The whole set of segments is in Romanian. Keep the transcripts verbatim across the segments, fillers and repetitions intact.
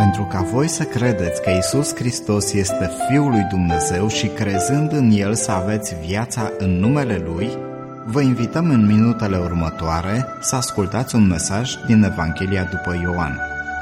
pentru ca voi să credeți că Iisus Hristos este Fiul lui Dumnezeu și crezând în El să aveți viața în numele Lui, vă invităm în minutele următoare să ascultați un mesaj din Evanghelia după Ioan.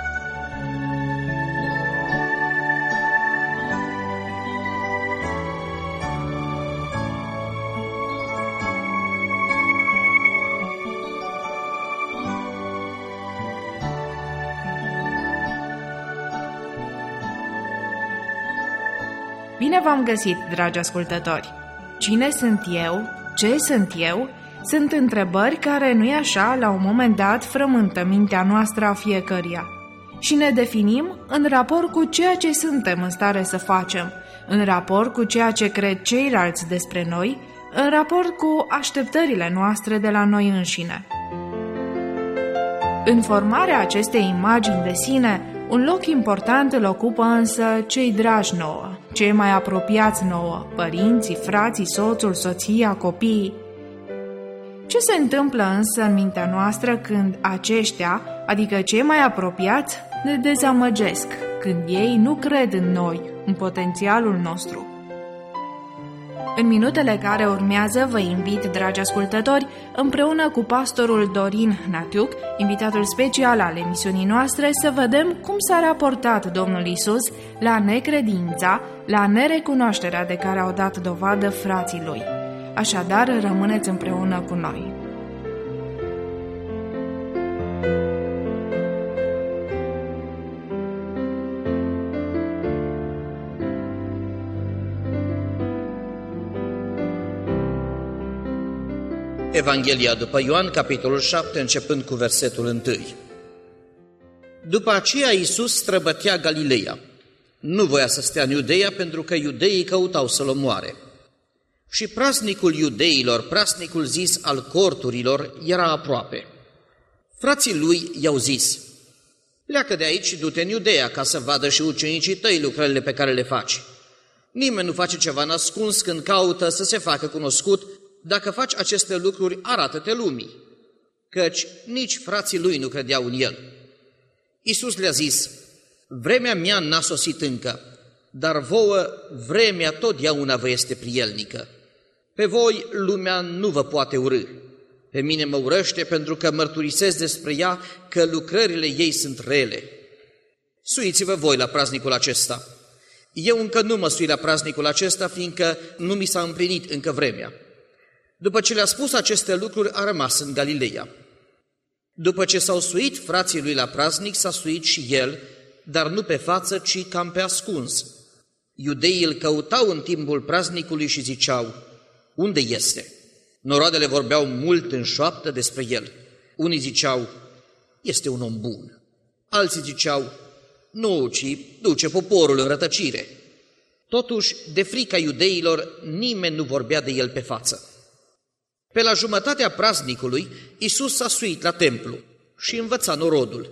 Bine v-am găsit, dragi ascultători! Cine sunt eu? Ce sunt eu? Sunt întrebări care, nu-i așa, la un moment dat frământă mintea noastră a fiecăruia. Și ne definim în raport cu ceea ce suntem în stare să facem, în raport cu ceea ce cred ceilalți despre noi, în raport cu așteptările noastre de la noi înșine. În formarea acestei imagini de sine, un loc important îl ocupă însă cei dragi nouă, cei mai apropiați nouă, părinții, frații, soțul, soția, copiii. Ce se întâmplă însă în mintea noastră când aceștia, adică cei mai apropiați, ne dezamăgesc, când ei nu cred în noi, în potențialul nostru? În minutele care urmează vă invit, dragi ascultători, împreună cu pastorul Dorin Hnatiuc, invitatul special al emisiunii noastre, să vedem cum s-a raportat Domnul Iisus la necredința, la nerecunoașterea de care au dat dovadă frații lui. Așadar, rămâneți împreună cu noi. Evanghelia după Ioan, capitolul șapte, începând cu versetul unu. După aceea Iisus străbătea Galileea. Nu voia să stea în Iudeea, pentru că iudeii căutau să-l omoare. Și praznicul iudeilor, praznicul zis al corturilor, era aproape. Frații lui i-au zis: pleacă de aici și du-te în Iudeea, ca să vadă și ucenicii tăi lucrările pe care le faci. Nimeni nu face ceva nascuns când caută să se facă cunoscut. Dacă faci aceste lucruri, arată-te lumii, căci nici frații lui nu credeau în el. Iisus le-a zis: vremea mea n-a sosit încă, dar vouă vremea totdeauna vă este prielnică. Pe voi lumea nu vă poate urâ. Pe mine mă urăște pentru că mărturisesc despre ea că lucrările ei sunt rele. Suiți-vă voi la praznicul acesta. Eu încă nu mă sui la praznicul acesta, fiindcă nu mi s-a împlinit încă vremea. După ce le-a spus aceste lucruri, a rămas în Galileea. După ce s-au suit frații lui la praznic, s-a suit și el, dar nu pe față, ci cam pe ascuns. Iudeii îl căutau în timpul praznicului și ziceau: unde este? Noroadele vorbeau mult în șoaptă despre el. Unii ziceau: este un om bun. Alții ziceau: nu, ci duce poporul în rătăcire. Totuși, de frica iudeilor, nimeni nu vorbea de el pe față. Pe la jumătatea praznicului, Iisus s-a suit la templu și învăța norodul.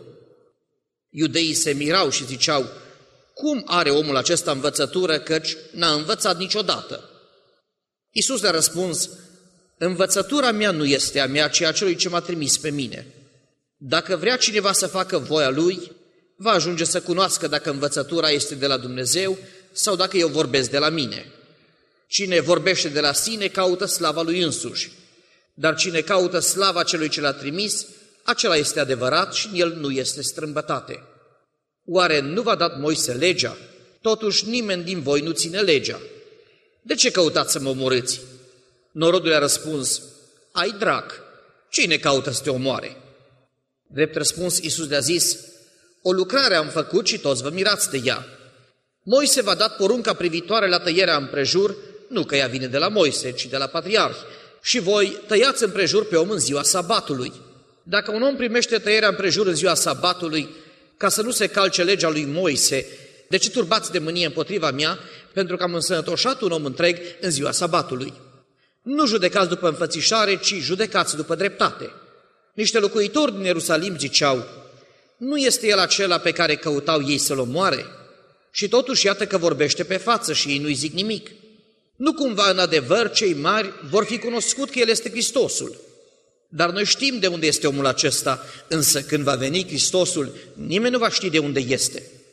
Iudeii se mirau și ziceau: cum are omul acesta învățătură, căci n-a învățat niciodată? Iisus le-a răspuns: învățătura mea nu este a mea, ci a celui ce m-a trimis pe mine. Dacă vrea cineva să facă voia lui, va ajunge să cunoască dacă învățătura este de la Dumnezeu sau dacă eu vorbesc de la mine. Cine vorbește de la sine caută slava lui însuși, dar cine caută slava celui ce l-a trimis, acela este adevărat și în el nu este strâmbătate. Oare nu v-a dat Moise legea? Totuși nimeni din voi nu ține legea. De ce căutați să mă omorâți? Norodul a răspuns: ai drag, cine caută să te omoare? Drept răspuns, Iisus le-a zis: o lucrare am făcut și toți vă mirați de ea. Moise v-a dat porunca privitoare la tăierea împrejur, nu că ea vine de la Moise, ci de la patriarhi. Și voi tăiați împrejur pe om în ziua sabatului. Dacă un om primește tăierea împrejur în ziua sabatului, ca să nu se calce legea lui Moise, de ce turbați de mânie împotriva mea, pentru că am însănătoșat un om întreg în ziua sabatului? Nu judecați după înfățișare, ci judecați după dreptate. Niște locuitori din Ierusalim ziceau: nu este el acela pe care căutau ei să-l omoare? Și totuși iată că vorbește pe față și ei nu-i zic nimic. Nu cumva în adevăr cei mari vor fi cunoscut că el este Hristosul? Dar noi știm de unde este omul acesta, însă când va veni Hristosul, nimeni nu va ști de unde este.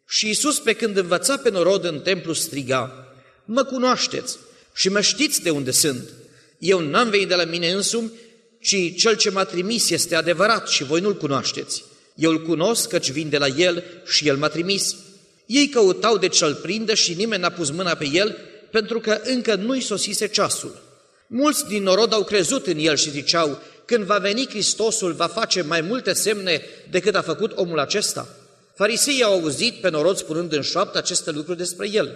Și Iisus, pe când învăța pe norod în templu, striga: mă cunoașteți și mă știți de unde sunt. Eu n-am venit de la mine însumi, ci cel ce m-a trimis este adevărat și voi nu-l cunoașteți. Eu îl cunosc, căci vin de la el și el m-a trimis. Ei căutau de ce-l prindă și nimeni n-a pus mâna pe el, pentru că încă nu-i sosise ceasul. Mulți din norod au crezut în el și ziceau: când va veni Hristosul, va face mai multe semne decât a făcut omul acesta. Fariseii au auzit pe norod spunând în șoaptă aceste lucruri despre el.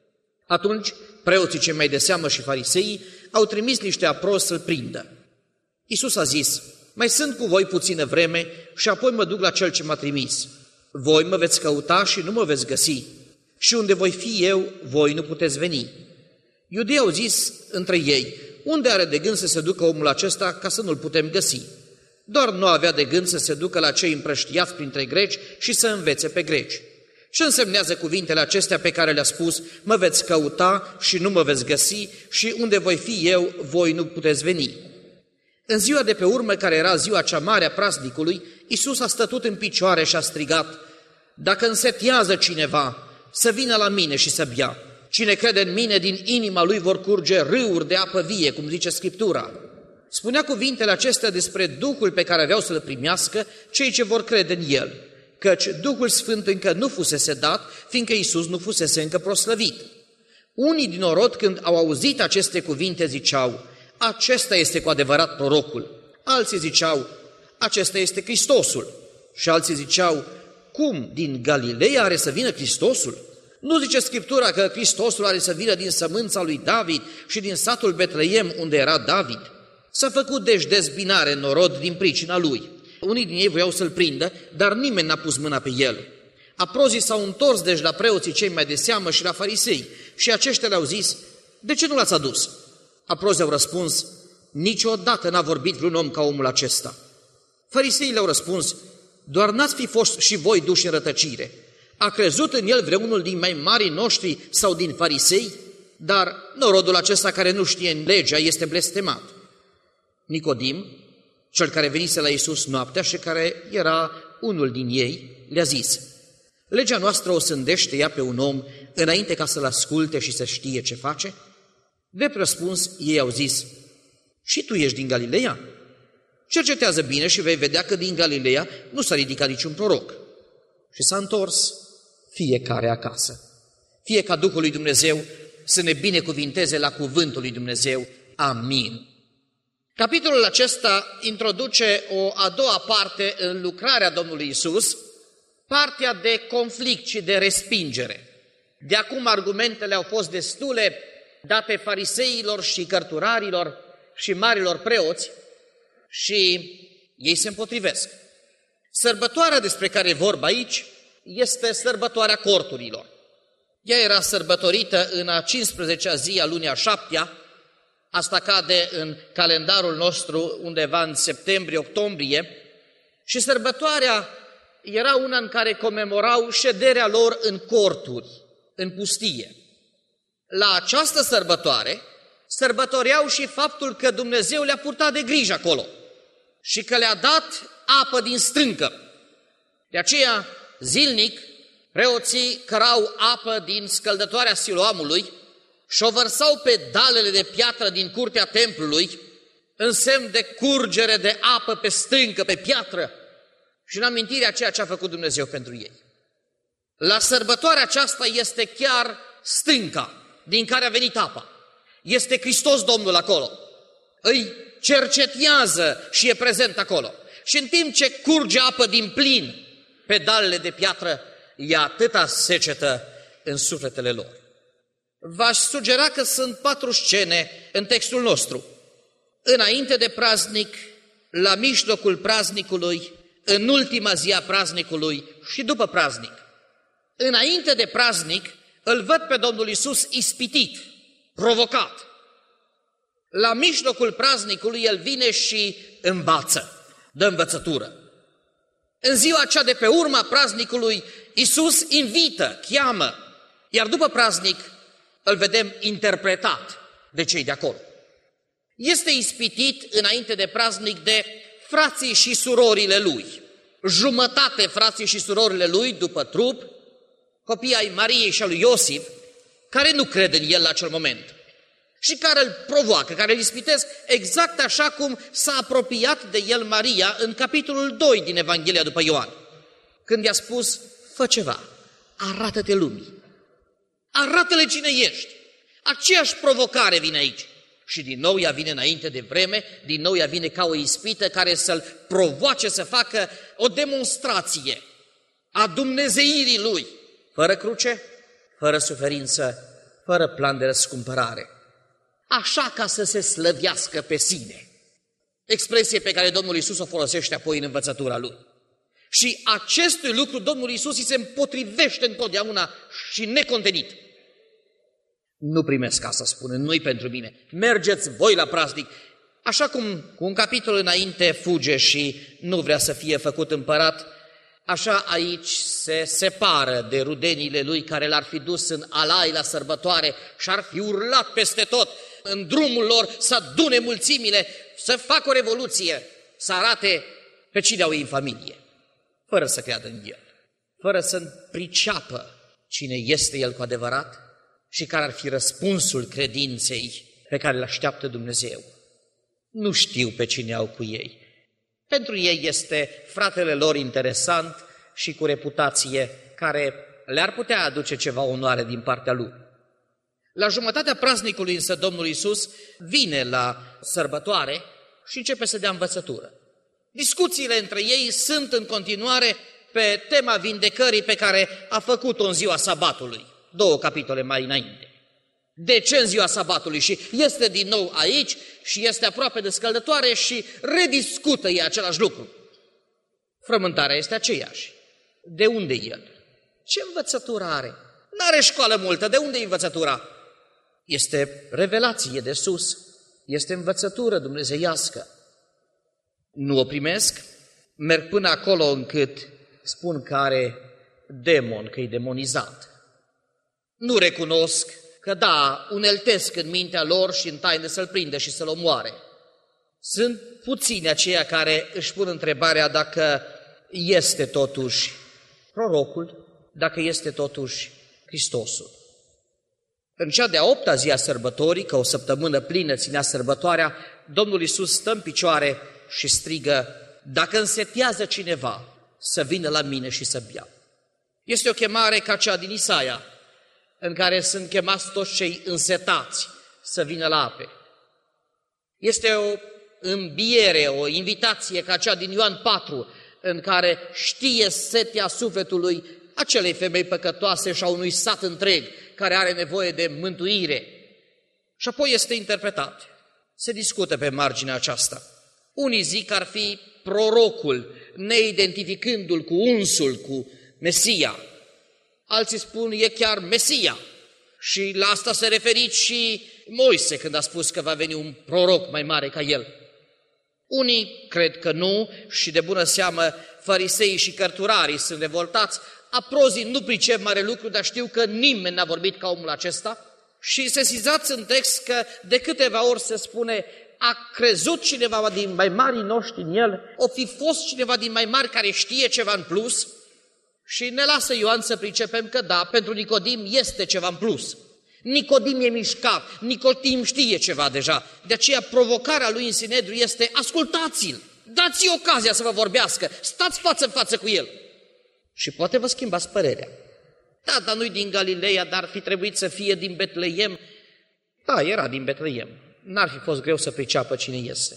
Atunci, preoții cei mai de seamă și fariseii au trimis niște aprozi să-l prindă. Iisus a zis: mai sunt cu voi puțină vreme și apoi mă duc la cel ce m-a trimis. Voi mă veți căuta și nu mă veți găsi. Și unde voi fi eu, voi nu puteți veni. Iudeii au zis între ei: unde are de gând să se ducă omul acesta ca să nu-l putem găsi? Doar nu avea de gând să se ducă la cei împrăștiați printre greci și să învețe pe greci. Ce însemnează cuvintele acestea pe care le-a spus: mă veți căuta și nu mă veți găsi și unde voi fi eu, voi nu puteți veni? În ziua de pe urmă, care era ziua cea mare a praznicului, Iisus a stătut în picioare și a strigat: dacă însetiază cineva, să vină la mine și să bea. Cine crede în mine, din inima lui vor curge râuri de apă vie, cum zice Scriptura. Spunea cuvintele acestea despre Duhul pe care aveau să-l primească cei ce vor crede în el, căci Duhul Sfânt încă nu fusese dat, fiindcă Iisus nu fusese încă proslăvit. Unii din norod, când au auzit aceste cuvinte, ziceau: acesta este cu adevărat prorocul. Alții ziceau: acesta este Hristosul. Și alții ziceau: cum, din Galileea are să vină Hristosul? Nu zice Scriptura că Hristosul are să vină din sămânța lui David și din satul Betleem, unde era David? S-a făcut deci dezbinare în norod din pricina lui. Unii din ei voiau să-l prindă, dar nimeni n-a pus mâna pe el. Aprozii s-au întors deci la preoții cei mai de seamă și la farisei și aceștia le-au zis: de ce nu l-ați adus? Aprozii au răspuns: niciodată n-a vorbit vreun om ca omul acesta. Fariseii le-au răspuns: doar n-ați fi fost și voi duși în rătăcire. A crezut în el vreunul din mai marii noștri sau din farisei? Dar norodul acesta care nu știe în legea este blestemat. Nicodim, cel care venise la Iisus noaptea și care era unul din ei, le-a zis: legea noastră o sândește ea pe un om înainte ca să-l asculte și să știe ce face? Drept răspuns, ei au zis: și tu ești din Galileea? Cercetează bine și vei vedea că din Galileea nu s-a ridicat niciun proroc. Și s-a întors fiecare acasă. Fie ca Duhul lui Dumnezeu să ne binecuvinteze la cuvântul lui Dumnezeu. Amin. Capitolul acesta introduce o a doua parte în lucrarea Domnului Iisus, partea de conflict și de respingere. De acum argumentele au fost destule date fariseilor și cărturarilor și marilor preoți și ei se împotrivesc. Sărbătoarea despre care e vorba aici este sărbătoarea corturilor. Ea era sărbătorită în a cincisprezecea zi a lunii a șaptea, asta cade în calendarul nostru undeva în septembrie-octombrie, și sărbătoarea era una în care comemorau șederea lor în corturi, în pustie. La această sărbătoare sărbătoreau și faptul că Dumnezeu le-a purtat de grijă acolo și că le-a dat apă din strâncă. De aceea, zilnic, preoții cărau apă din scăldătoarea Siloamului și o vărsau pe dalele de piatră din curtea templului, în semn de curgere de apă pe strâncă, pe piatră, și în amintirea ceea ce a făcut Dumnezeu pentru ei. La sărbătoarea aceasta este chiar stânca din care a venit apa. Este Hristos Domnul acolo. Îi cercetează și e prezent acolo. Și în timp ce curge apă din plin pe dalele de piatră, e atâta secetă în sufletele lor. V-aș sugera că sunt patru scene în textul nostru. Înainte de praznic, la mijlocul praznicului, în ultima zi a praznicului și după praznic. Înainte de praznic, îl văd pe Domnul Iisus ispitit, provocat. La mijlocul praznicului el vine și învață, dă învățătură. În ziua cea de pe urma praznicului, Iisus invită, cheamă, iar după praznic îl vedem interpretat de cei de acolo. Este ispitit înainte de praznic de frații și surorile lui. Jumătate frații și surorile lui după trup copii ai Mariei și al lui Iosif, care nu cred în el la acel moment și care îl provoacă, care îl ispitesc exact așa cum s-a apropiat de el Maria în capitolul doi din Evanghelia după Ioan, când i-a spus: fă ceva, arată-te lumii, arată-le cine ești. Aceeași provocare vine aici. Și din nou ea vine înainte de vreme, din nou ea vine ca o ispită care să-l provoace să facă o demonstrație a dumnezeirii lui, fără cruce, fără suferință, fără plan de răscumpărare. Așa ca să se slăvească pe sine. Expresie pe care Domnul Iisus o folosește apoi în învățătura lui. Și acestui lucru Domnul Iisus îi se împotrivește întotdeauna și necontenit. Nu primesc asta, spune, nu-i pentru mine. Mergeți voi la praznic. Așa cum cu un capitol înainte fuge și nu vrea să fie făcut împărat, așa aici se separă de rudenile lui care l-ar fi dus în alai la sărbătoare și ar fi urlat peste tot în drumul lor să adune mulțimile, să facă o revoluție, să arate pe cine au ei în familie, fără să creadă în el, fără să priceapă cine este el cu adevărat și care ar fi răspunsul credinței pe care îl așteaptă Dumnezeu. Nu știu pe cine au cu ei. Pentru ei este fratele lor interesant și cu reputație care le-ar putea aduce ceva onoare din partea lui. La jumătatea praznicului însă Domnul Iisus vine la sărbătoare și începe să dea învățătură. Discuțiile între ei sunt în continuare pe tema vindecării pe care a făcut-o în ziua sabatului, două capitole mai înainte. De ce în ziua sabatului? Și este din nou aici și este aproape de scăldătoare și rediscută ei același lucru. Frământarea este aceeași. De unde el? Ce învățătură are? N-are școală multă, de unde e învățătura? Este revelație de sus, este învățătură dumnezeiască. Nu o primesc, merg până acolo încât spun că are demon, că e demonizat. Nu recunosc că da, uneltesc în mintea lor și în taină să-l prindă și să-l omoare. Sunt puțini aceia care își pun întrebarea dacă este totuși prorocul, dacă este totuși Hristosul. În cea de-a opta zi a sărbătorii, că o săptămână plină ținea sărbătoarea, Domnul Iisus stă în picioare și strigă: dacă însetează cineva, să vină la mine și să bea. Este o chemare ca cea din Isaia, în care sunt chemați toți cei însetați să vină la ape. Este o îmbiere, o invitație ca cea din Ioan patru, în care știe setea sufletului acelei femei păcătoase și a unui sat întreg care are nevoie de mântuire. Și apoi este interpretat. Se discută pe marginea aceasta. Unii zic că ar fi prorocul, neidentificându-l cu unsul, cu Mesia. Alții spun e chiar Mesia. Și la asta se referit și Moise când a spus că va veni un proroc mai mare ca el. Unii cred că nu și de bună seamă fariseii și cărturarii sunt revoltați. Aprozii nu pricep mare lucru, dar știu că nimeni n-a vorbit ca omul acesta. Și sesizați în text că de câteva ori se spune a crezut cineva din mai marii noștri în el, o fi fost cineva din mai mari care știe ceva în plus. Și ne lasă Ioan să pricepem că da, pentru Nicodim este ceva în plus. Nicodim e mișcat, Nicodim știe ceva deja. De aceea provocarea lui în Sinedriu este: ascultați-l, dați-i ocazia să vă vorbească, stați față în față cu el. Și poate vă schimbați părerea. Da, dar nu-i din Galileea, dar ar fi trebuit să fie din Betleem. Da, era din Betleem. N-ar fi fost greu să priceapă cine este.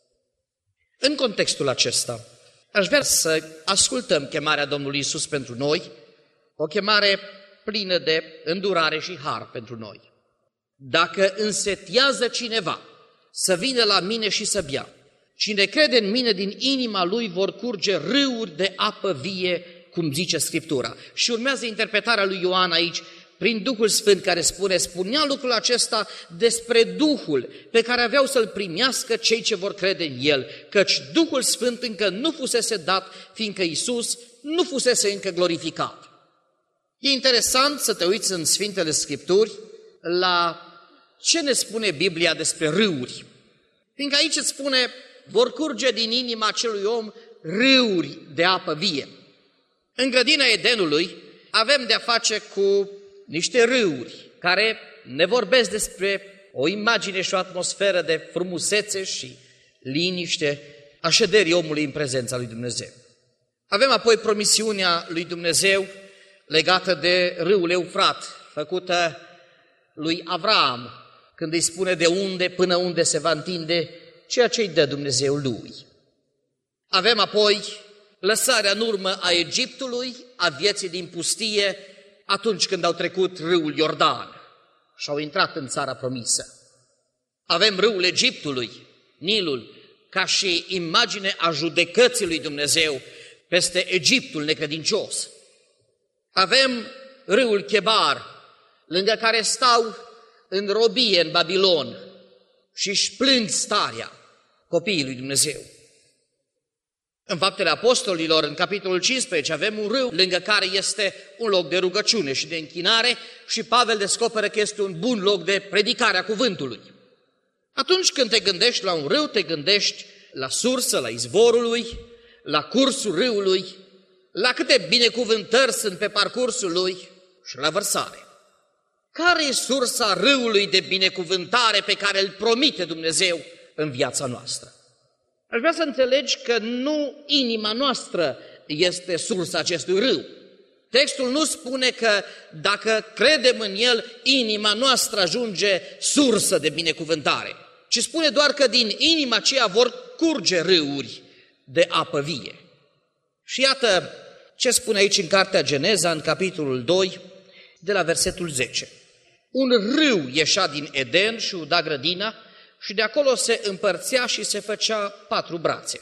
În contextul acesta, aș vrea să ascultăm chemarea Domnului Iisus pentru noi, o chemare plină de îndurare și har pentru noi. Dacă însetează cineva, să vină la mine și să bea. Cine crede în mine, din inima lui vor curge râuri de apă vie, cum zice Scriptura. Și urmează interpretarea lui Ioan aici, prin Duhul Sfânt, care spune, spunea lucrul acesta despre Duhul pe care aveau să-l primească cei ce vor crede în el, căci Duhul Sfânt încă nu fusese dat, fiindcă Iisus nu fusese încă glorificat. E interesant să te uiți în Sfintele Scripturi la ce ne spune Biblia despre râuri. Fiindcă aici îți spune, vor curge din inima acelui om râuri de apă vie. În grădina Edenului avem de-a face cu niște râuri care ne vorbesc despre o imagine și o atmosferă de frumusețe și liniște a șederii omului în prezența lui Dumnezeu. Avem apoi promisiunea lui Dumnezeu legată de râul Eufrat, făcută lui Avram, când îi spune de unde până unde se va întinde ceea ce îi dă Dumnezeu lui. Avem apoi lăsarea în urmă a Egiptului, a vieții din pustie, atunci când au trecut râul Iordan și au intrat în țara promisă. Avem râul Egiptului, Nilul, ca și imagine a judecății lui Dumnezeu peste Egiptul necredincios. Avem râul Chebar, lângă care stau în robie în Babilon și își plâng starea copiii lui Dumnezeu. În Faptele Apostolilor, în capitolul cincisprezece, avem un râu lângă care este un loc de rugăciune și de închinare și Pavel descoperă că este un bun loc de predicare a cuvântului. Atunci când te gândești la un râu, te gândești la sursă, la izvorul lui, la cursul râului, la câte binecuvântări sunt pe parcursul lui și la vărsare. Care e sursa râului de binecuvântare pe care îl promite Dumnezeu în viața noastră? Aș vrea să înțelegi că nu inima noastră este sursa acestui râu. Textul nu spune că dacă credem în el, inima noastră ajunge sursă de binecuvântare, ci spune doar că din inima aceea vor curge râuri de apă vie. Și iată ce spune aici în cartea Geneza, în capitolul doi, de la versetul zece. Un râu ieșea din Eden și uda grădina și de acolo se împărțea și se făcea patru brațe.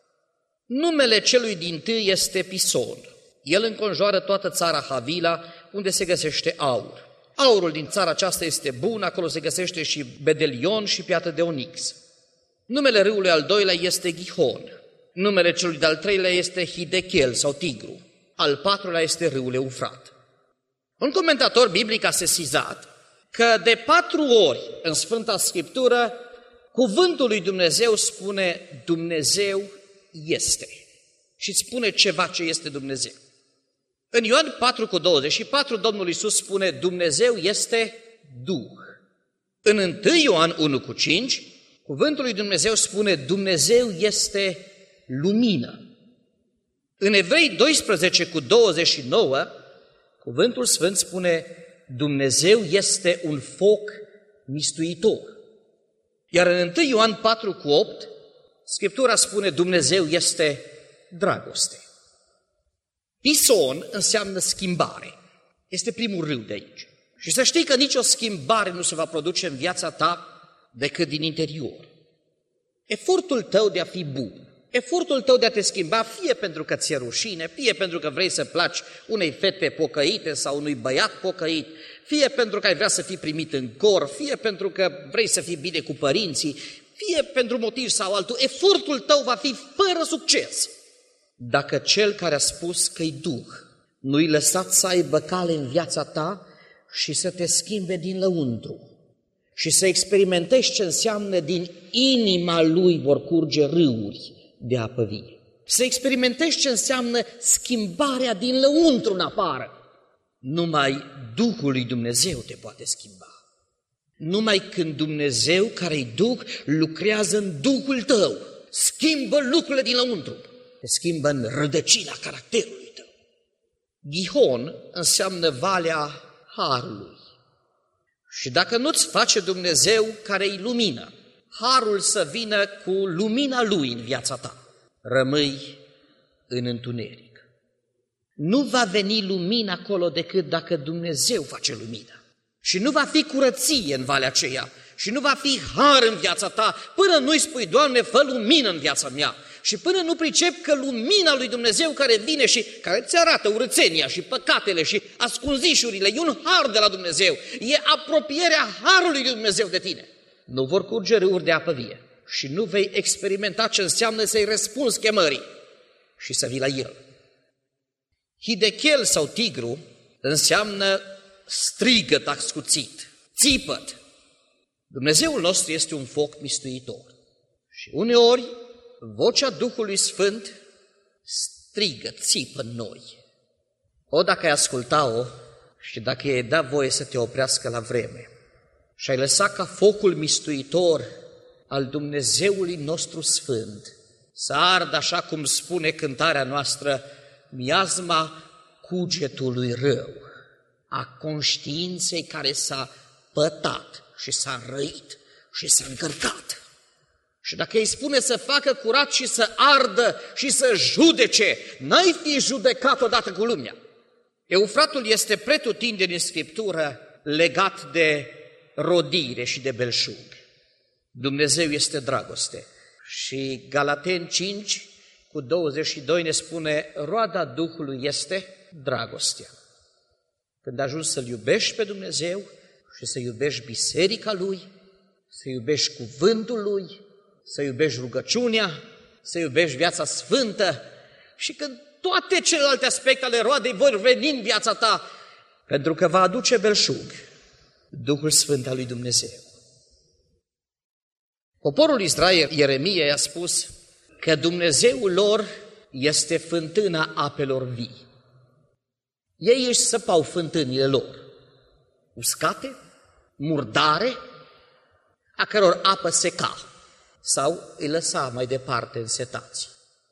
Numele celui dintâi este Pison. El înconjoară toată țara Havila, unde se găsește aur. Aurul din țara aceasta este bun, acolo se găsește și bedelion și piatră de onix. Numele râului al doilea este Gihon. Numele celui de-al treilea este Hidechel sau Tigru. Al patrulea este râul Eufrat. Un comentator biblic a sesizat că de patru ori în Sfânta Scriptură cuvântul lui Dumnezeu spune Dumnezeu este și spune ceva ce este Dumnezeu. În Ioan patru cu douăzeci și patru, Domnul Iisus spune Dumnezeu este Duh. În întâi Ioan unu cu cinci, cuvântul lui Dumnezeu spune Dumnezeu este lumină. În Evrei doisprezece cu douăzeci și nouă, cuvântul Sfânt spune Dumnezeu este un foc mistuitor. Iar în întâi Ioan patru cu opt, Scriptura spune Dumnezeu este dragoste. Pison înseamnă schimbare. Este primul râu de aici. Și să știi că nicio schimbare nu se va produce în viața ta decât din interior. Efortul tău de a fi bun, efortul tău de a te schimba, fie pentru că ți-e rușine, fie pentru că vrei să placi unei fete pocăite sau unui băiat pocăit, fie pentru că ai vrea să fii primit în cor, fie pentru că vrei să fii bine cu părinții, fie pentru motiv sau altul, efortul tău va fi fără succes. Dacă cel care a spus că-i Duh nu-i lăsat să aibă cale în viața ta și să te schimbe din lăuntru și să experimentezi ce înseamnă din inima lui vor curge râuri de apă vie. Să experimentezi ce înseamnă schimbarea din lăuntru în afară. Numai Duhul lui Dumnezeu te poate schimba. Numai când Dumnezeu, care-i Duh, lucrează în Duhul tău, schimbă lucrurile din lăuntru, te schimbă în rădăcina caracterului tău. Gihon înseamnă valea harului. Și dacă nu-ți face Dumnezeu care-i lumină, harul să vină cu lumina lui în viața ta, rămâi în întuneric. Nu va veni lumina acolo decât dacă Dumnezeu face lumină. Și nu va fi curăție în valea aceea și nu va fi har în viața ta până nu-i spui, Doamne, fă lumină în viața mea. Și până nu pricep că lumina lui Dumnezeu care vine și care îți arată urățenia și păcatele și ascunzișurile, e un har de la Dumnezeu, e apropierea harului lui Dumnezeu de tine. Nu vor curge râuri de apă vie și nu vei experimenta ce înseamnă să-i răspunzi chemării și să vii la el. Hidechel sau Tigru înseamnă strigăt ascuțit, țipăt. Dumnezeul nostru este un foc mistuitor și uneori vocea Duhului Sfânt strigă, țipă în noi. O, dacă ai asculta-o și dacă i-ai dat voie să te oprească la vreme și ai lăsat ca focul mistuitor al Dumnezeului nostru sfânt să ardă, așa cum spune cântarea noastră, miazma cugetului rău, a conștiinței care s-a pătat și s-a înrăit și s-a încărcat. Și dacă îi spune să facă curat și să ardă și să judece, n-ai fi judecat odată cu lumea. Eufratul este pretutindeni în Scriptură legat de rodire și de belșug. Dumnezeu este dragoste. Și Galateni cinci cu douăzeci și doi ne spune, roada Duhului este dragostea. Când ajungi să-L iubești pe Dumnezeu și să iubești biserica Lui, să iubești cuvântul Lui, să iubești rugăciunea, să iubești viața sfântă și când toate celelalte aspecte ale roadei vor veni în viața ta, pentru că va aduce belșug Duhul Sfânt al lui Dumnezeu. Poporul Israel, Ieremia, i-a spus că Dumnezeul lor este fântâna apelor vii. Ei își săpau fântânile lor, uscate, murdare, a căror apă seca sau îi lăsa mai departe însetați.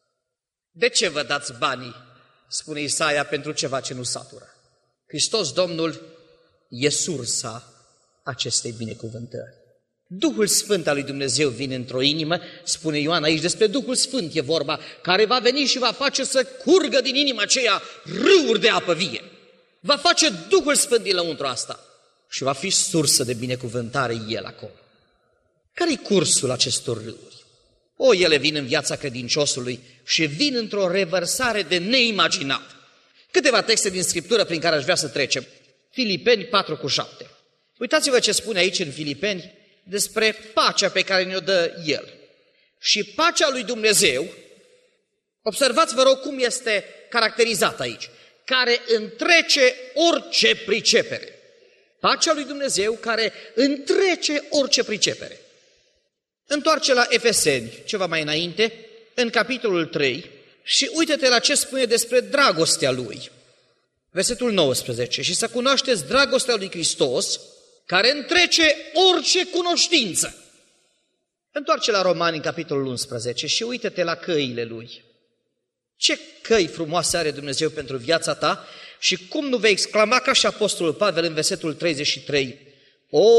De ce vă dați banii, spune Isaia, pentru ceva ce nu satură? Hristos Domnul e sursa acestei binecuvântări. Duhul Sfânt al lui Dumnezeu vine într-o inimă, spune Ioan aici, despre Duhul Sfânt e vorba, care va veni și va face să curgă din inima aceea râuri de apă vie. Va face Duhul Sfânt din lăuntru asta și va fi sursă de binecuvântare El acolo. Care-i cursul acestor râuri? O, ele vin în viața credinciosului și vin într-o revărsare de neimaginat. Câteva texte din Scriptură prin care aș vrea să trecem. Filipeni patru cu șapte. Uitați-vă ce spune aici în Filipeni despre pacea pe care ne-o dă El. Și pacea lui Dumnezeu, observați vă rog cum este caracterizată aici, care întrece orice pricepere. Pacea lui Dumnezeu care întrece orice pricepere. Întoarce la Efeseni, ceva mai înainte, în capitolul trei, și uite-te la ce spune despre dragostea Lui. Versetul nouăsprezece. Și să cunoașteți dragostea lui Hristos, care întrece orice cunoștință. Întoarce la Romani, în capitolul unsprezece, și uite-te la căile Lui. Ce căi frumoase are Dumnezeu pentru viața ta și cum nu vei exclama ca și Apostolul Pavel în versetul treizeci și trei, o,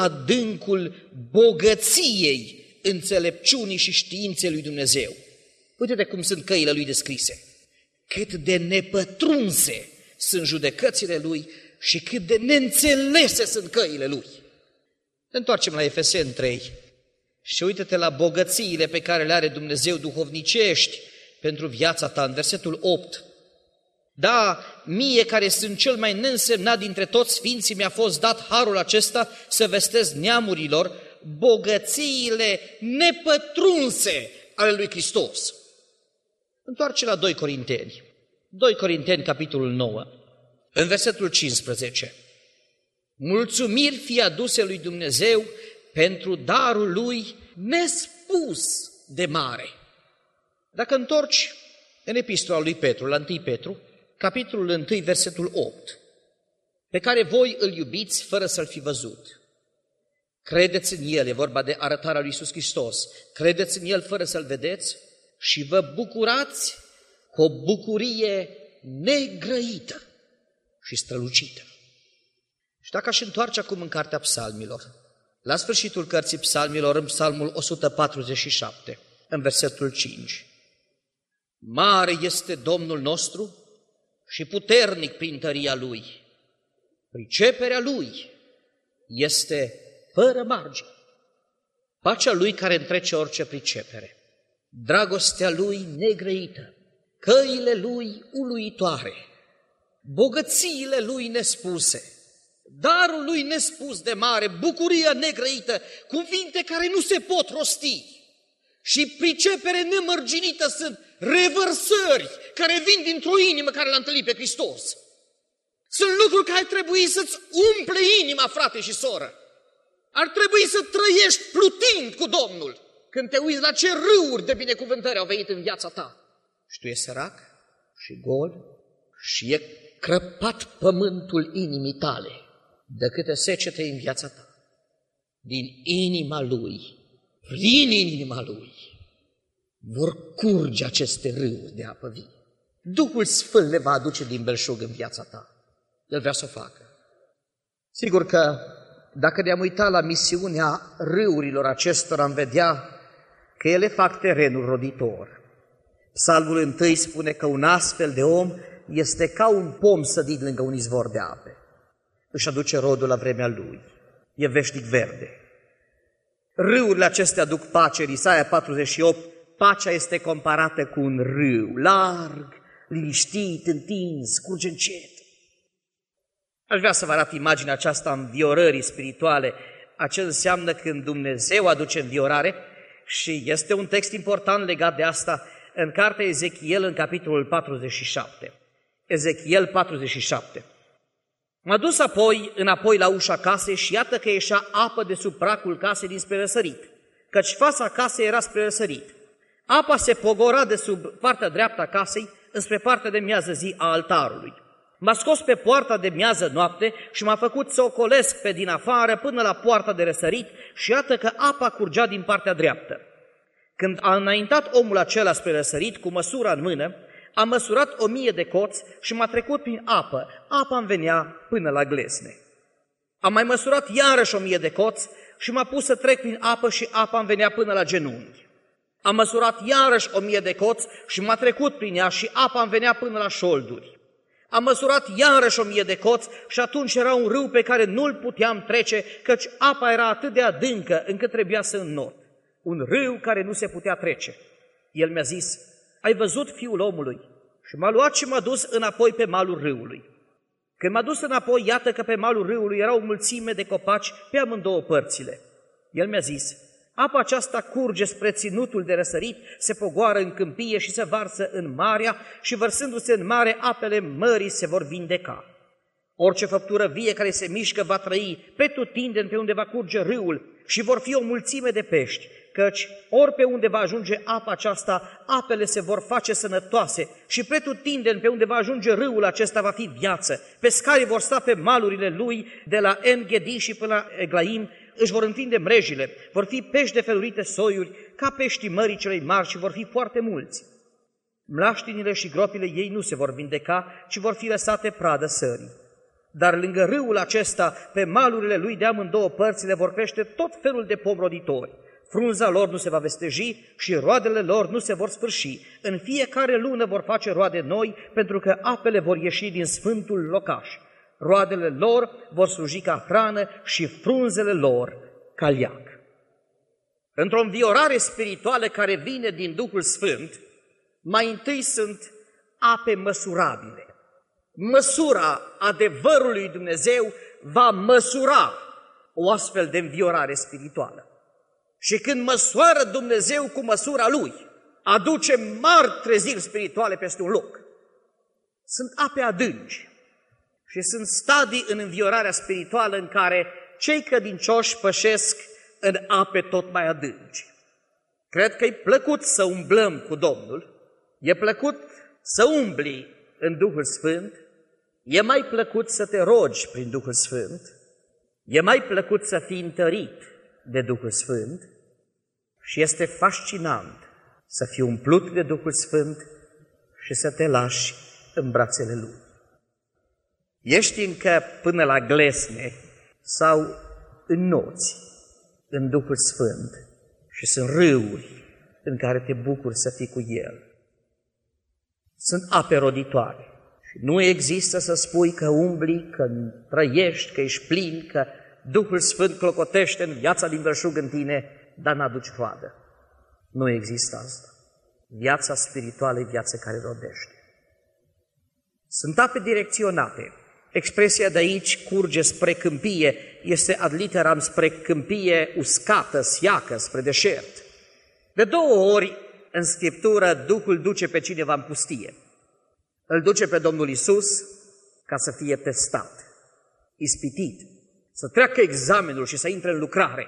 adâncul bogăției înțelepciunii și științei lui Dumnezeu. Uite-te cum sunt căile Lui descrise. Cât de nepătrunse sunt judecățile Lui și cât de neînțelese sunt căile Lui. Ne întoarcem la Efeseni trei și uite-te la bogățiile pe care le are Dumnezeu duhovnicești pentru viața ta, în versetul opt. Da, mie care sunt cel mai neînsemnat dintre toți sfinții mi-a fost dat harul acesta să vestesc neamurilor bogățiile nepătrunse ale lui Hristos. Întoarce la doi Corinteni. doi Corinteni, capitolul nouă, în versetul cincisprezece. Mulțumiri fie aduse lui Dumnezeu pentru darul Lui nespus de mare. Dacă întorci în epistola lui Petru, la întâi Petru, capitolul unu, versetul opt, pe care voi îl iubiți fără să-L fi văzut. Credeți în El, e vorba de arătarea lui Iisus Hristos, credeți în El fără să-L vedeți și vă bucurați cu o bucurie negrăită și strălucită. Și dacă aș întoarce acum în Cartea Psalmilor, la sfârșitul cărții Psalmilor, în Psalmul o sută patruzeci și șapte, în versetul cinci, mare este Domnul nostru și puternic prin tăria Lui. Priceperea Lui este fără margine. Pacea Lui care întrece orice pricepere. Dragostea Lui negrăită. Căile Lui uluitoare. Bogățiile Lui nespuse. Darul Lui nespus de mare. Bucuria negrăită. Cuvinte care nu se pot rosti. Și pricepere nemărginită sunt revărsări care vin dintr-o inimă care L-a întâlnit pe Hristos. Sunt lucruri care ar trebui să-ți umple inima, frate și soră. Ar trebui să trăiești plutind cu Domnul când te uiți la ce râuri de binecuvântări au venit în viața ta. Și tu ești sărac și gol și e crăpat pământul inimii tale de câte secete în viața ta. Din inima Lui, prin inima Lui, vor curge aceste râuri de apă vie. Duhul Sfânt le va aduce din belșug în viața ta. El vrea să o facă. Sigur că dacă ne-am uitat la misiunea râurilor acestora, am vedea că ele fac terenul roditor. Psalmul întâi spune că un astfel de om este ca un pom sădit lângă un izvor de ape. Își aduce rodul la vremea lui. E veșnic verde. Râurile acestea aduc pace. În Isaia patruzeci și opt, pacea este comparată cu un râu, larg, liniștit, întins, curge încet. Aș vrea să vă arăt imaginea aceasta înviorării spirituale. Acel înseamnă când Dumnezeu aduce înviorare și este un text important legat de asta în cartea Ezechiel, în capitolul patruzeci și șapte. Ezechiel patruzeci și șapte. M-a dus apoi înapoi la ușa casei și iată că ieșea apă de sub pracul casei dinspre răsărit, căci fața casei era spre răsărit. Apa se pogora de sub partea dreaptă a casei înspre partea de miază zi a altarului. M-a scos pe poarta de miază noapte și m-a făcut să ocolesc pe din afară până la poarta de răsărit și iată că apa curgea din partea dreaptă. Când a înaintat omul acela spre răsărit cu măsura în mână, a măsurat o mie de coți și m-a trecut prin apă. Apa îmi venea până la glezne. Am mai măsurat iarăși o mie de coți și m-a pus să trec prin apă și apa îmi venea până la genunchi. Am măsurat iarăși o mie de coți și m-a trecut prin ea și apa îmi venea până la șolduri. Am măsurat iarăși o mie de coți și atunci era un râu pe care nu-l puteam trece, căci apa era atât de adâncă încât trebuia să înnot. Un râu care nu se putea trece. El mi-a zis: ai văzut, fiul omului? Și m-a luat și m-a dus înapoi pe malul râului. Când m-a dus înapoi, iată că pe malul râului era o mulțime de copaci pe amândouă părțile. El mi-a zis: apa aceasta curge spre ținutul de răsărit, se pogoară în câmpie și se varsă în marea și vărsându-se în mare, apele mării se vor vindeca. Orice făptură vie care se mișcă va trăi pretutindeni pe unde va curge râul și vor fi o mulțime de pești, căci ori pe unde va ajunge apa aceasta, apele se vor face sănătoase și pretutindeni pe unde va ajunge râul acesta va fi viață. Pescarii vor sta pe malurile lui, de la En-Gedi și până la Eglaim, își vor întinde mrejile, vor fi pești de felurite soiuri, ca peștii mării celei mari și vor fi foarte mulți. Mlaștinile și gropile ei nu se vor vindeca, ci vor fi lăsate pradă sării. Dar lângă râul acesta, pe malurile lui de amândouă părțile, vor crește tot felul de pomi roditori. Frunza lor nu se va vesteji și roadele lor nu se vor sfârși. În fiecare lună vor face roade noi, pentru că apele vor ieși din sfântul locaș. Roadele lor vor sluji ca hrană și frunzele lor ca leac. Într-o înviorare spirituală care vine din Duhul Sfânt, mai întâi sunt ape măsurabile. Măsura adevărului lui Dumnezeu va măsura o astfel de înviorare spirituală. Și când măsoară Dumnezeu cu măsura Lui, aduce mari treziri spirituale peste un loc. Sunt ape adânci și sunt stadii în înviorarea spirituală în care cei credincioși pășesc în ape tot mai adânci. Cred că e plăcut să umblăm cu Domnul, e plăcut să umbli în Duhul Sfânt, e mai plăcut să te rogi prin Duhul Sfânt, e mai plăcut să fii întărit de Duhul Sfânt și este fascinant să fii umplut de Duhul Sfânt și să te lași în brațele Lui. Ești încă până la glesne sau înnoți în Duhul Sfânt și sunt râuri în care te bucuri să fii cu El. Sunt ape roditoare și nu există să spui că umbli, că trăiești, că ești plin, că Duhul Sfânt clocotește în viața din belșug în tine, dar n-aduci roadă. Nu există asta. Viața spirituală e viața care rodește. Sunt ape direcționate. Expresia de aici, curge spre câmpie, este ad literam spre câmpie uscată, siacă, spre deșert. De două ori în Scriptură Duhul duce pe cineva în pustie. Îl duce pe Domnul Iisus ca să fie testat, ispitit, să treacă examenul și să intre în lucrare.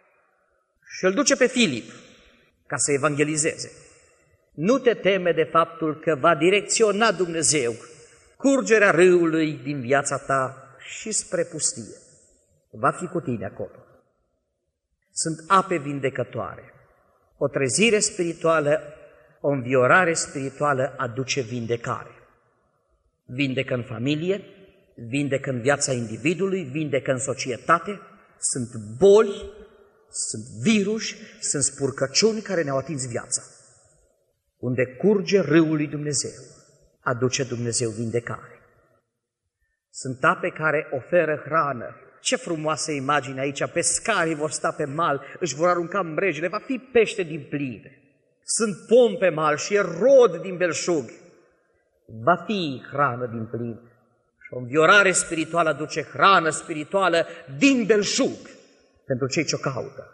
Și îl duce pe Filip ca să evangelizeze. Nu te teme de faptul că va direcționa Dumnezeu curgerea râului din viața ta și spre pustie. Va fi cu tine acolo. Sunt ape vindecătoare. O trezire spirituală, o înviorare spirituală aduce vindecare. Vindecă în familie, vindecă în viața individului, vindecă în societate. Sunt boli, sunt virus, sunt spurcăciuni care ne-au atins viața. Unde curge râul lui Dumnezeu, aduce Dumnezeu vindecare. Sunt ape care oferă hrană. Ce frumoasă imagine aici, pescarii vor sta pe mal, își vor arunca mrejele, va fi pește din pline. Sunt pomi pe mal și e rod din belșug. Va fi hrană din plin. Și o înviorare spirituală aduce hrană spirituală din belșug pentru cei ce o caută.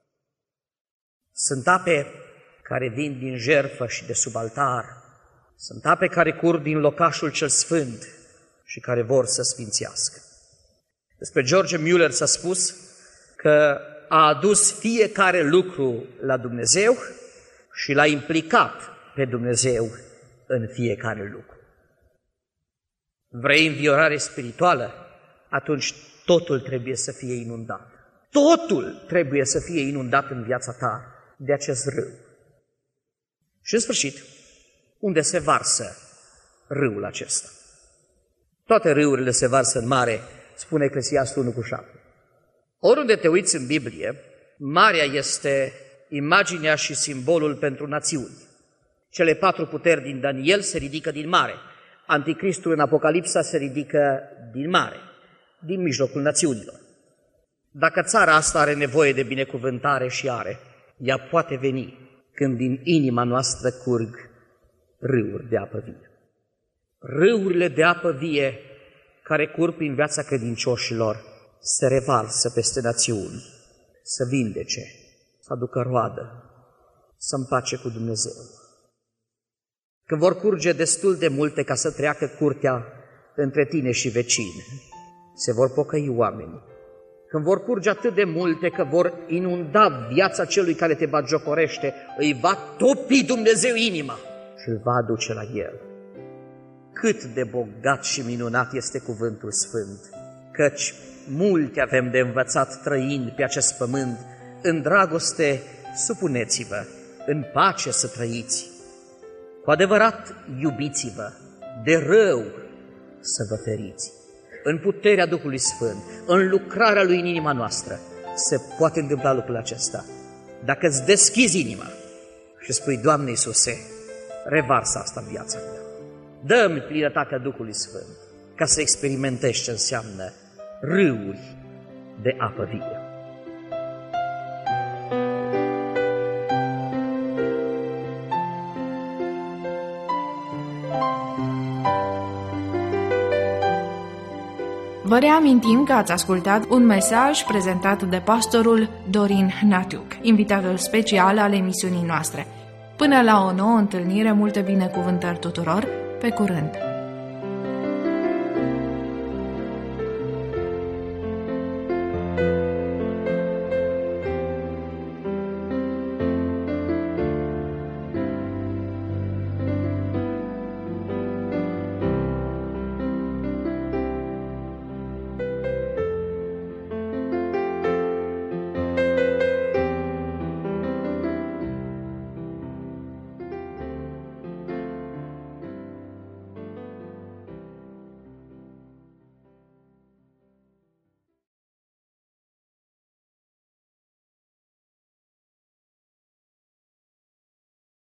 Sunt ape care vin din jertfă și de sub altar. Sunt ape care curg din locașul cel sfânt și care vor să sfințească. Despre George Mueller s-a spus că a adus fiecare lucru la Dumnezeu și l-a implicat pe Dumnezeu în fiecare lucru. Vrei înviorare spirituală? Atunci totul trebuie să fie inundat. Totul trebuie să fie inundat în viața ta de acest râu. Și în sfârșit, unde se varsă râul acesta? Toate râurile se varsă în mare, spune Eclesiastul unu cu șapte. Oriunde te uiți în Biblie, marea este imaginea și simbolul pentru națiuni. Cele patru puteri din Daniel se ridică din mare. Anticristul în Apocalipsa se ridică din mare, din mijlocul națiunilor. Dacă țara asta are nevoie de binecuvântare și are, ea poate veni când din inima noastră curg râuri de apă vie. Râurile de apă vie care curg prin viața credincioșilor se revarsă peste națiuni, să vindece, să aducă roadă, să împace cu Dumnezeu. Când vor curge destul de multe ca să treacă curtea între tine și vecini, se vor pocăi oamenii. Când vor curge atât de multe că vor inunda viața celui care te bagiocorește, îi va topi Dumnezeu inima și îl va aduce la El. Cât de bogat și minunat este cuvântul sfânt, căci multe avem de învățat trăind pe acest pământ, în dragoste supuneți-vă, în pace să trăiți. Cu adevărat iubiți-vă, de rău să vă feriți. În puterea Duhului Sfânt, în lucrarea Lui în inima noastră, se poate întâmpla lucrul acesta. Dacă îți deschizi inima și spui, Doamne Iisuse, revarsă asta în viața mea. Dă-mi plinătatea Duhului Sfânt ca să experimentezi ce înseamnă râuri de apă vie. Vă reamintim că ați ascultat un mesaj prezentat de pastorul Dorin Hnatiuc, invitatul special al emisiunii noastre. Până la o nouă întâlnire, multe binecuvântări tuturor, pe curând!